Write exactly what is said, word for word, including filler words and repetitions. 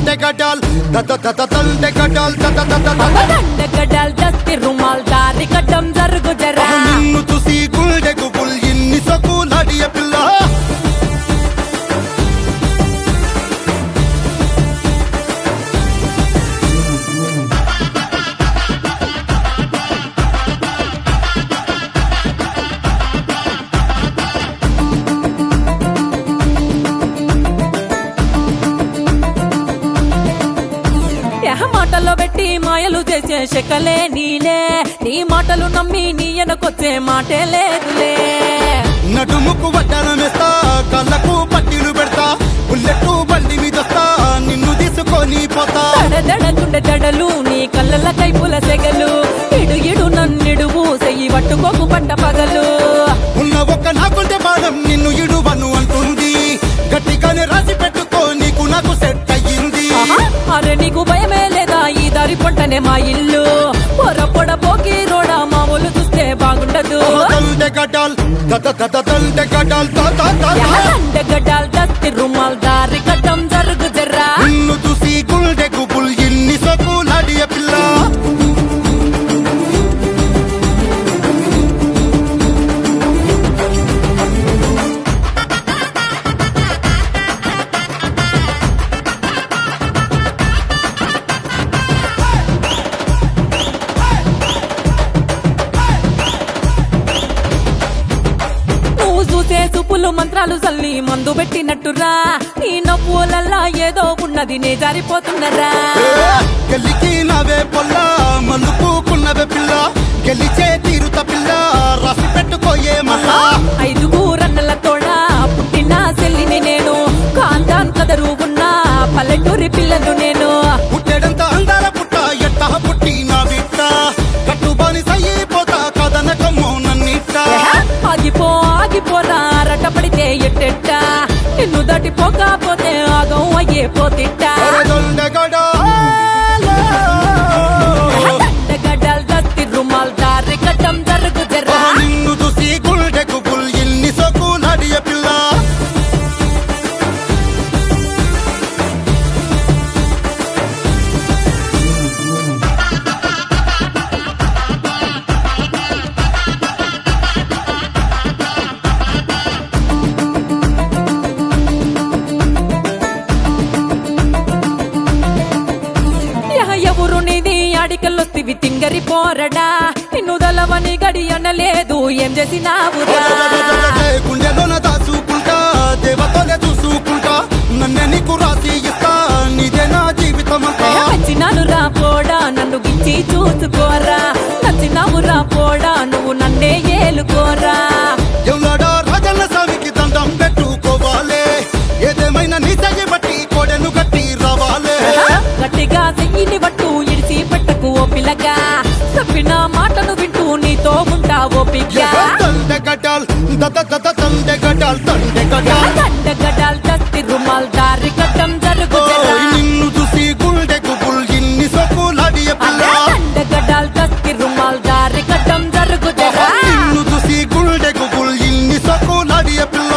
దండె గడాల్ దద దద దండె గడాల్ దద దద దండె గడాల్ దస్తి రుమాల్ దారి కట్టం జరుగు జరా నిన్ను చూసి గుండె గుబుల్ ఇన్ని సకులాడియ పిల్ల మాటలో పెట్టి మాయలు చేసే శకలే నీలే నీ మాటలు నమ్మి నీ ఎనకొచ్చే మాటే లేదులే నడుముకు వడ్డానమేస్తా కళ్ళకు పట్టీలు పెడతా బుల్లెట్టు బండి మీదొస్తా నిన్ను తీసుకొని పోతా దడదడగుండె దడలు నీ కళ్ళల కైపుల సెగలు ఇడు ఇడు నన్నిడువు సెయ్యి పట్టుకోకు పట్ట పగలు ఉన్న ఒక్క నాకుంటే బాధం నిన్ను ఇడువను అంటుంది గట్టిగానే రాసి పెట్టుకో నీకు నాకు సెట్ అయ్యింది అరే నీకు భయమే లేదా ఈ దారి పంటనే మా ఇల్లు పొర పొడ పోకి రోడా మా ఒళ్ళు చూస్తే బాగుండదు దండె గడాల్ దద దద దండె గడాల్ దద దండె గడాల్ దస్తి రుమాల్ దారి కట్టం జరుగు జర్రా నిన్ను చూసి గుండె గుబుల్ ఇన్ని సకులాడియ పిల్ల చూపులు మంత్రాలు చల్లి మందు పెట్టినట్టురా నీ నవ్వులల్లా ఏదో ఉన్నది నే జారిపోతున్నరా గెలికి నవే పొల్ల మలుపుకున్నవే పిల్ల గెలిచే తీరుత పిల్ల రాసి పెట్టుకోయే మళ్ళా ఐదుగురన్నల తోడా పుట్టిన చెల్లిని నేను కాంతాన్ కదరు ఉన్న పల్లెటూరి పిల్లలు నేను పుట్టేడంత అందాల పుట్ట ఎట్ట పుట్టి నా బిట్ట కట్టుబాని సయ్యిపోతా కదనకమ్మో నన్నిట్ట ఆగిపో ఆగిపోరా రట పడితే ఎట్టెట్ట నిన్ను దాటిపోకపోతే ఆగం అయ్యే పోతిట్ట గడ్డల్ దస్తి రుమాల్ దారి కట్టం జరుగు జర్రా నిన్ను చూసి గుండె గుబుల్ ఇన్ని సకులాడియ పిల్ల ఎవరు నీది అడికల్లొస్తివి తింగరి పోరడా నిన్ను దలవని గడి అనలేదు ఏం చేసినావురా గుండెలోన దాచుకుంటా దేవతలే చూసుకుంటా నన్నే నీకు రాసి ఇస్తా నీదే నా జీవితం నచ్చినాను రా పోడా నన్ను గిచ్చి చూసుకోరా నచ్చినావు రా పోడా నువ్వు నన్నే ఏలుకోరా ఎవలాడా రాజన్న స్వామికి దండం పెట్టుకోవాలే ఏదేమైనా నీ చెయ్యి బట్టి కోడెను గట్టి రావాలే గట్టిగా చెయ్యిని బట్టు ఇడిచి పెట్టకు ఓ పిల్లగా చెప్పిన మాటను వింటూ నీతో ఉంటా ఓ పిల్ల దండె గడాల్ దద దద దండె గడాల్ దండె గడాల్ దండె గడాల్ దస్తి రుమాల్ దారి కట్టం జరుగు జర్రా నిన్ను చూసి గుండె గుబుల్ ఇన్ని సకులాడియ పిల్ల దండె గడాల్ దస్తి రుమాల్ దారి కట్టం జరుగు జర్రా నిన్ను చూసి గుండె గుబుల్ ఇన్ని సకులాడియ పిల్ల